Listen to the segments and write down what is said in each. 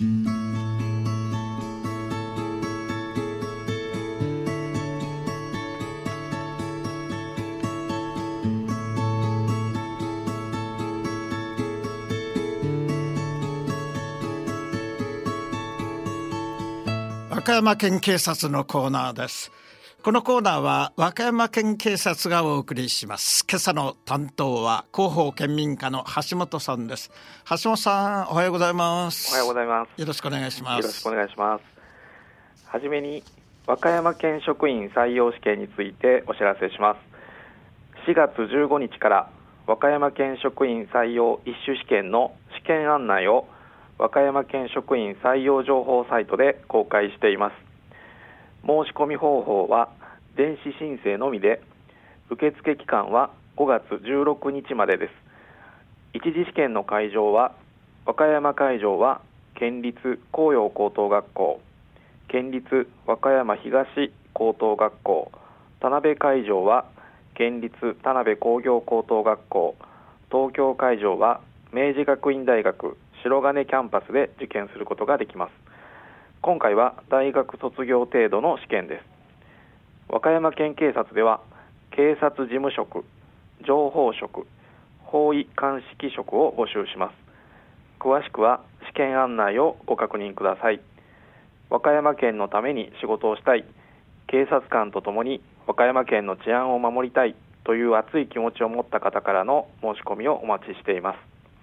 和歌山県警察のコーナーです。このコーナーは和歌山県警察がお送りします。今朝の担当は広報県民課の橋本さんです。橋本さん、おはようございます。 おはようございます。 よろしくお願いします。 よろしくお願いします。はじめに和歌山県職員採用試験についてお知らせします。4月15日から和歌山県職員採用一種試験の試験案内を和歌山県職員採用情報サイトで公開しています。申し込み方法は電子申請のみで、受付期間は5月16日までです。一次試験の会場は和歌山会場は県立紅葉高等学校、県立和歌山東高等学校、田辺会場は県立田辺工業高等学校、東京会場は明治学院大学白金キャンパスで受験することができます。今回は大学卒業程度の試験です。和歌山県警察では警察事務職、情報職、法医鑑識職を募集します。詳しくは試験案内をご確認ください。和歌山県のために仕事をしたい、警察官とともに和歌山県の治安を守りたいという熱い気持ちを持った方からの申し込みをお待ちしています。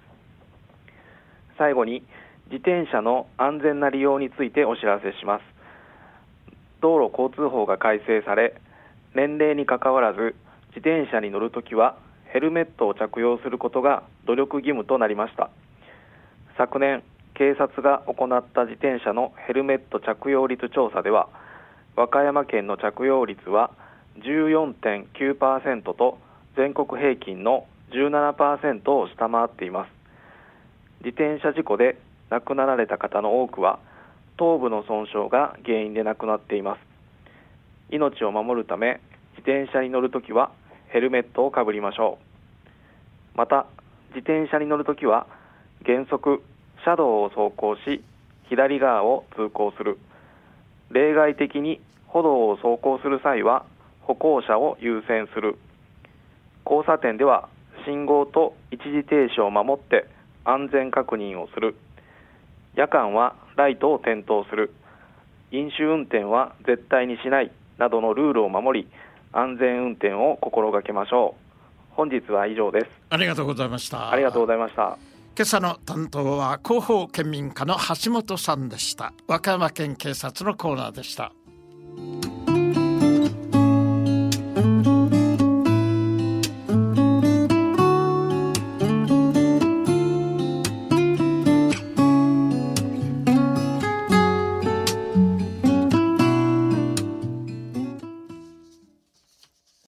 最後に自転車の安全な利用についてお知らせします。道路交通法が改正され、年齢にかかわらず自転車に乗るときはヘルメットを着用することが努力義務となりました。昨年警察が行った自転車のヘルメット着用率調査では、和歌山県の着用率は 14.9% と全国平均の 17% を下回っています。自転車事故で亡くなられた方の多くは頭部の損傷が原因で亡くなっています。命を守るため自転車に乗るときはヘルメットをかぶりましょう。また自転車に乗るときは原則車道を走行し左側を通行する。例外的に歩道を走行する際は歩行者を優先する。交差点では信号と一時停止を守って安全確認をする。夜間はライトを点灯する。飲酒運転は絶対にしないなどのルールを守り、安全運転を心がけましょう。本日は以上です。 ありがとうございました。 ありがとうございました。 今朝の担当は広報県民課の橋本さんでした。和歌山県警察のコーナーでした。